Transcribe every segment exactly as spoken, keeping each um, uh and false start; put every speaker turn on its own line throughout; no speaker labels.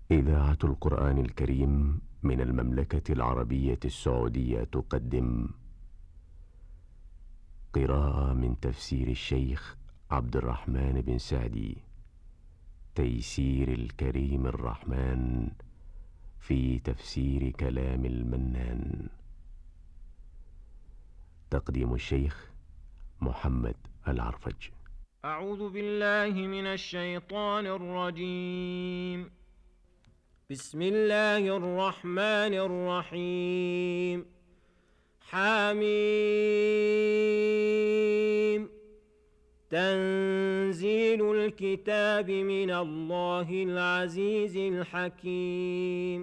إذاعة القرآن الكريم من المملكة العربية السعودية تقدم قراءة من تفسير الشيخ عبد الرحمن بن سعدي، تيسير الكريم الرحمن في تفسير كلام المنان. تقديم الشيخ محمد العرفج.
أعوذ بالله من الشيطان الرجيم. بسم الله الرحمن الرحيم. حميم. تنزيل الكتاب من الله العزيز الحكيم.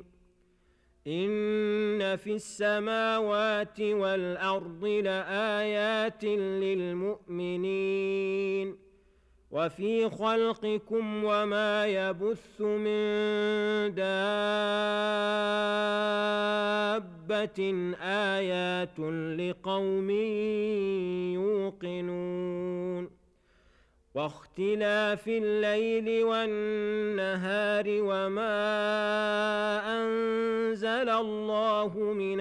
إن في السماوات والأرض لآيات للمؤمنين وفي خلقكم وما يبث من دابة آيات لقوم يوقنون. واختلاف الليل والنهار وما أنزل الله من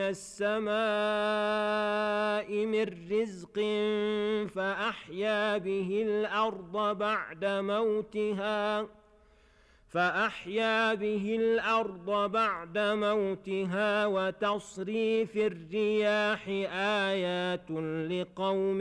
السماء من رزق فأحيا به الأرض بعد موتها فأحيا به الأرض بعد موتها وتصريف الرياح آيات لقوم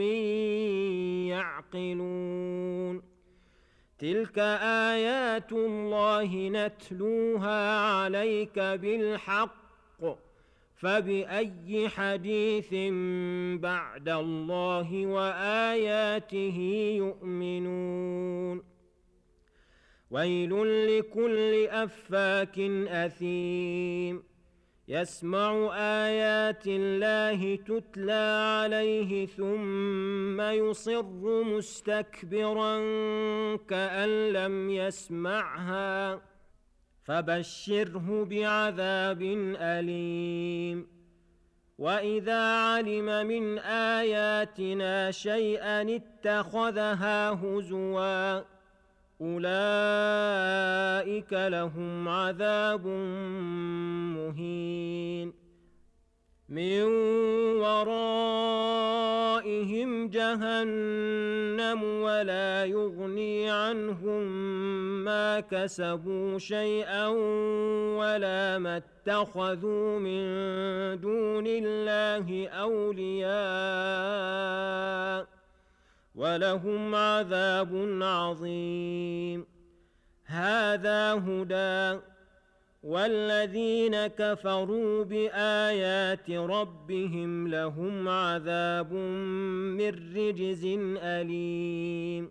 يعقلون. تلك آيات الله نتلوها عليك بالحق فبأي حديث بعد الله وآياته يؤمنون. ويل لكل أفاك أثيم يسمع آيات الله تتلى عليه ثم يصر مستكبرا كأن لم يسمعها فبشره بعذاب أليم. وإذا علم من آياتنا شيئا اتخذها هزوا أولئك لهم عذاب مهين. من ورائهم جهنم ولا يغني عنهم ما كسبوا شيئا ولا ما اتخذوا من دون الله أولياء ولهم عذاب عظيم. هذا هدى والذين كفروا بآيات ربهم لهم عذاب من رجز أليم.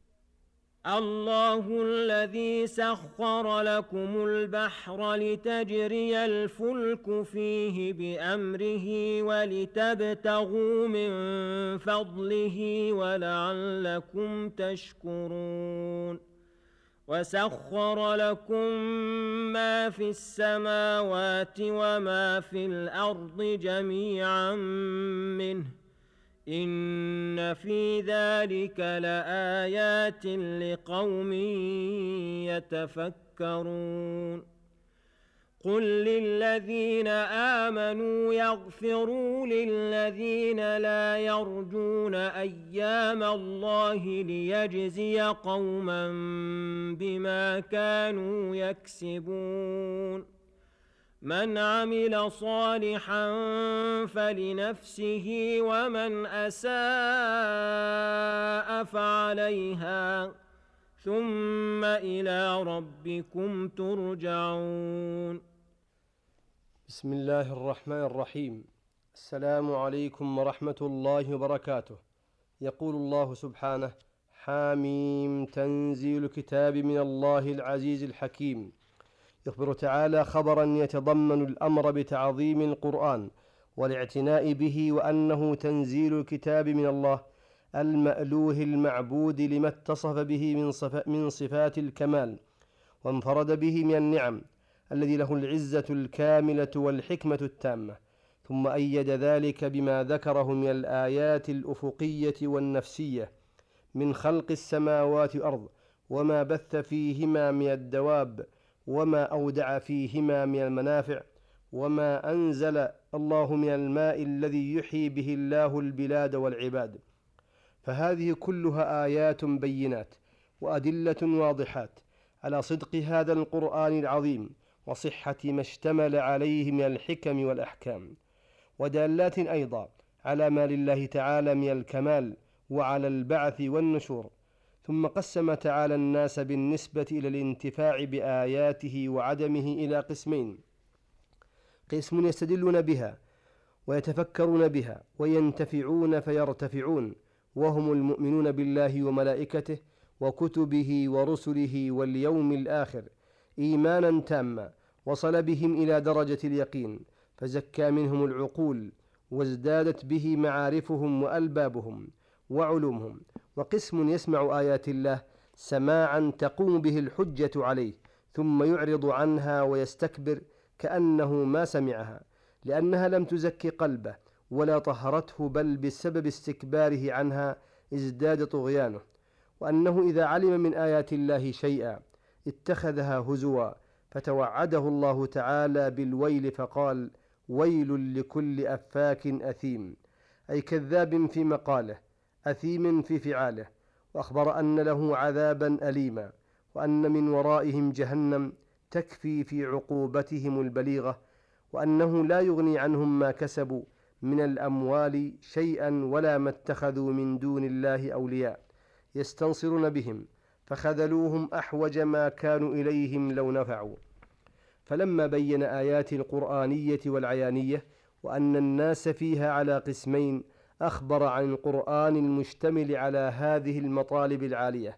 الله الذي سخر لكم البحر لتجري الفلك فيه بأمره ولتبتغوا من فضله ولعلكم تشكرون. وسخر لكم ما في السماوات وما في الأرض جميعا منه إن في ذلك لآيات لقوم يتفكرون. قل للذين آمنوا يغفروا للذين لا يرجون أيام الله ليجزي قوما بما كانوا يكسبون. من عمل صالحا فلنفسه ومن أساء فعليها ثم إلى ربكم ترجعون.
بسم الله الرحمن الرحيم. السلام عليكم ورحمة الله وبركاته. يقول الله سبحانه: حاميم تنزيل الكتاب من الله العزيز الحكيم. يخبر تعالى خبرا يتضمن الأمر بتعظيم القرآن والاعتناء به، وأنه تنزيل الكتاب من الله المألوه المعبود لما اتصف به من, صف من صفات الكمال وانفرد به من النعم، الذي له العزة الكاملة والحكمة التامة. ثم أيد ذلك بما ذكره من الآيات الأفقية والنفسية من خلق السماوات والأرض وما بث فيهما من الدواب، وما أودع فيهما من المنافع، وما أنزل الله من الماء الذي يحيي به الله البلاد والعباد. فهذه كلها آيات بينات وأدلة واضحات على صدق هذا القرآن العظيم وصحة ما اشتمل عليه من الحكم والأحكام، ودالات أيضا على ما لله تعالى من الكمال وعلى البعث والنشور. ثم قسم تعالى الناس بالنسبة إلى الانتفاع بآياته وعدمه إلى قسمين: قسم يستدلون بها ويتفكرون بها وينتفعون فيرتفعون، وهم المؤمنون بالله وملائكته وكتبه ورسله واليوم الآخر إيمانا تاما وصل بهم إلى درجة اليقين، فزكى منهم العقول وازدادت به معارفهم وألبابهم وعلومهم. وقسم يسمع آيات الله سماعا تقوم به الحجة عليه، ثم يعرض عنها ويستكبر كأنه ما سمعها، لأنها لم تزكي قلبه ولا طهرته، بل بسبب استكباره عنها ازداد طغيانه. وأنه إذا علم من آيات الله شيئا اتخذها هزوا، فتوعده الله تعالى بالويل فقال: ويل لكل أفاك أثيم، أي كذاب في مقاله أثيم في فعاله. وأخبر أن له عذابا أليما، وأن من ورائهم جهنم تكفي في عقوبتهم البليغة، وأنه لا يغني عنهم ما كسبوا من الأموال شيئا ولا ما اتخذوا من دون الله أولياء يستنصرون بهم، فخذلوهم أحوج ما كانوا إليهم لو نفعوا. فلما بين آيات القرآنية والعيانية وأن الناس فيها على قسمين، أخبر عن القرآن المشتمل على هذه المطالب العالية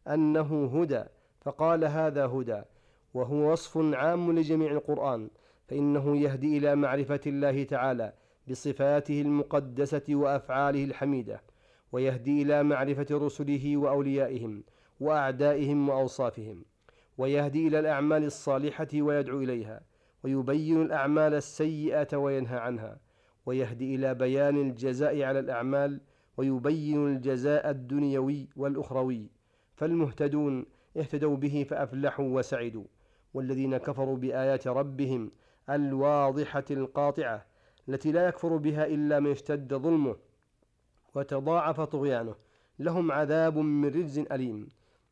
أنه هدى، فقال: هذا هدى، وهو وصف عام لجميع القرآن، فإنه يهدي إلى معرفة الله تعالى بصفاته المقدسة وأفعاله الحميدة، ويهدي إلى معرفة رسله وأوليائهم وأعدائهم وأوصافهم، ويهدي إلى الأعمال الصالحة ويدعو إليها، ويبين الأعمال السيئة وينهى عنها، ويهدي إلى بيان الجزاء على الأعمال، ويبين الجزاء الدنيوي والأخروي. فالمهتدون اهتدوا به فأفلحوا وسعدوا، والذين كفروا بآيات ربهم الواضحة القاطعة التي لا يكفر بها إلا من اشتد ظلمه وتضاعف طغيانه لهم عذاب من رجز أليم.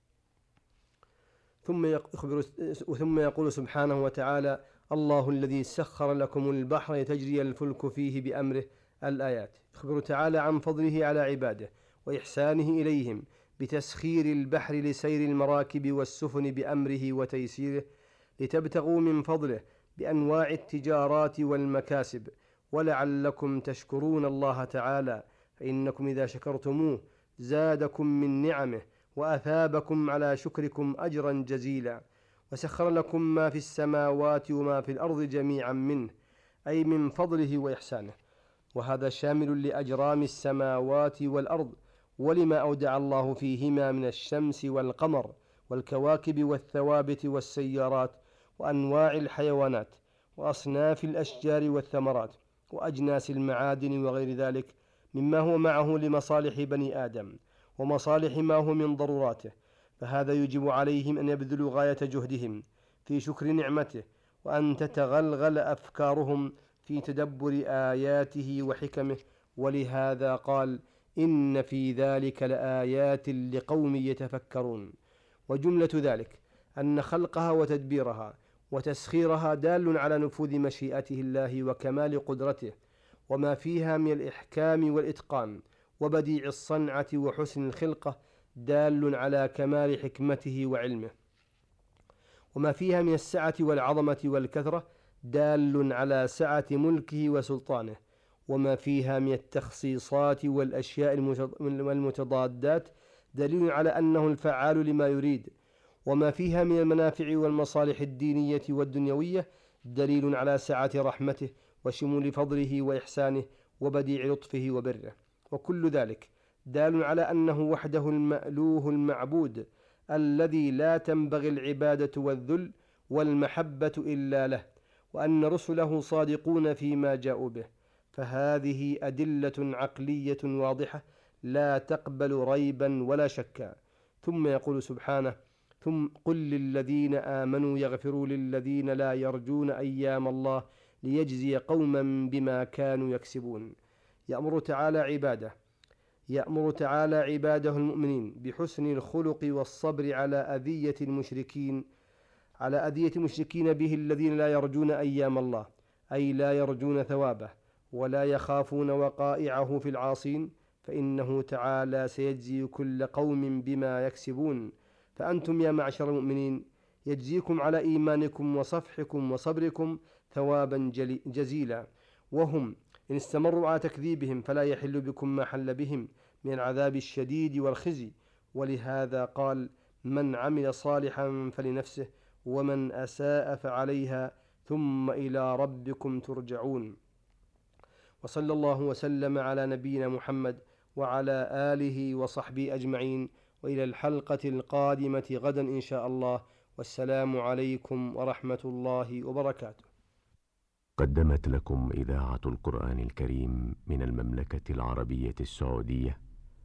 ثم يخبر ثم يقول سبحانه وتعالى: الله الذي سخر لكم البحر لتجري الفلك فيه بأمره. الآيات. يخبر تعالى عن فضله على عباده وإحسانه إليهم بتسخير البحر لسير المراكب والسفن بأمره وتيسيره، لتبتغوا من فضله بأنواع التجارات والمكاسب، ولعلكم تشكرون الله تعالى، فإنكم إذا شكرتموه زادكم من نعمه وأثابكم على شكركم أجرا جزيلا. وسخر لكم ما في السماوات وما في الأرض جميعا منه، أي من فضله وإحسانه، وهذا شامل لأجرام السماوات والأرض ولما أودع الله فيهما من الشمس والقمر والكواكب والثوابت والسيارات وأنواع الحيوانات وأصناف الأشجار والثمرات وأجناس المعادن وغير ذلك مما هو معه لمصالح بني آدم ومصالح ما هو من ضروراته، فهذا يجب عليهم أن يبذلوا غاية جهدهم في شكر نعمته، وأن تتغلغل أفكارهم في تدبر آياته وحكمه. ولهذا قال: إن في ذلك لآيات لقوم يتفكرون. وجملة ذلك أن خلقها وتدبيرها وتسخيرها دال على نفوذ مشيئته الله وكمال قدرته، وما فيها من الإحكام والإتقان وبديع الصنعة وحسن الخلقة دال على كمال حكمته وعلمه، وما فيها من السعة والعظمة والكثرة دال على سعة ملكه وسلطانه، وما فيها من التخصيصات والأشياء المتضادات دليل على أنه الفعال لما يريد، وما فيها من المنافع والمصالح الدينية والدنيوية دليل على سعة رحمته وشمول فضله وإحسانه وبديع لطفه وبره، وكل ذلك دال على أنه وحده المألوه المعبود الذي لا تنبغي العبادة والذل والمحبة إلا له، وأن رسله صادقون فيما جاءوا به. فهذه أدلة عقلية واضحة لا تقبل ريبا ولا شكا. ثم يقول سبحانه: ثم قل للذين آمنوا يغفروا للذين لا يرجون أيام الله ليجزي قوما بما كانوا يكسبون. يأمر تعالى عباده يأمر تعالى عباده المؤمنين بحسن الخلق والصبر على أذية المشركين على أذية المشركين به الذين لا يرجون أيام الله، أي لا يرجون ثوابه ولا يخافون وقائعه في العاصين، فإنه تعالى سيجزي كل قوم بما يكسبون. فأنتم يا معشر المؤمنين يجزيكم على إيمانكم وصفحكم وصبركم ثوابا جزيلا، وهم إن استمروا على تكذيبهم فلا يحل بكم ما حل بهم من العذاب الشديد والخزي. ولهذا قال: من عمل صالحا فلنفسه ومن أساء فعليها ثم إلى ربكم ترجعون. وصلى الله وسلم على نبينا محمد وعلى آله وصحبه أجمعين، وإلى الحلقة القادمة غدا إن شاء الله، والسلام عليكم ورحمة الله وبركاته.
قدمت لكم إذاعة القرآن الكريم من المملكة العربية السعودية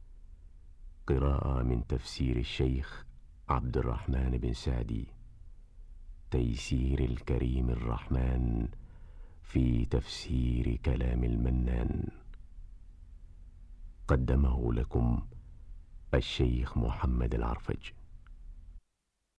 قراءة من تفسير الشيخ عبد الرحمن بن سعدي، تيسير الكريم الرحمن في تفسير كلام المنان. قدمه لكم الشيخ محمد العرفج.